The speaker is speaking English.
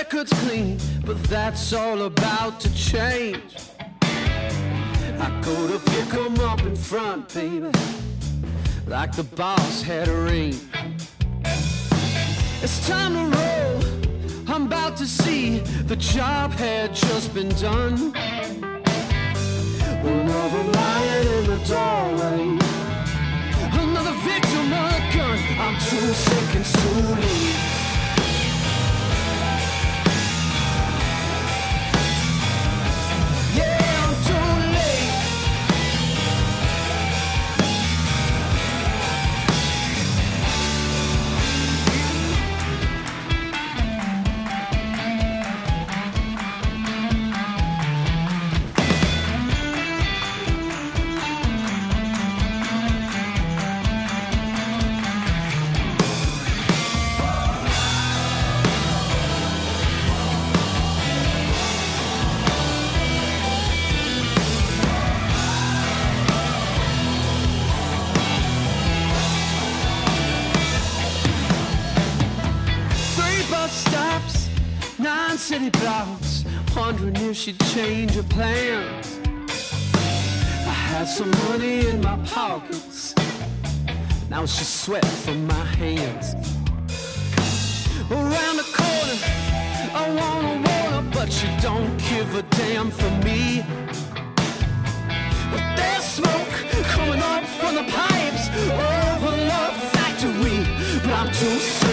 record's clean, but that's all about to change. I go to pick 'em up in front, baby, like the boss had a ring. It's time to roll, I'm about to see the job had just been done. Another lion in the doorway, another victim of a gun. I'm too sick and too late. Yeah, I'm too late. Stops, 9 city blocks, wondering if she'd change her plans. I had some money in my pockets, now it's just sweat from my hands. Around the corner, I wanna, but you don't give a damn for me. But there's smoke coming up from the pipes of a love factory, but I'm too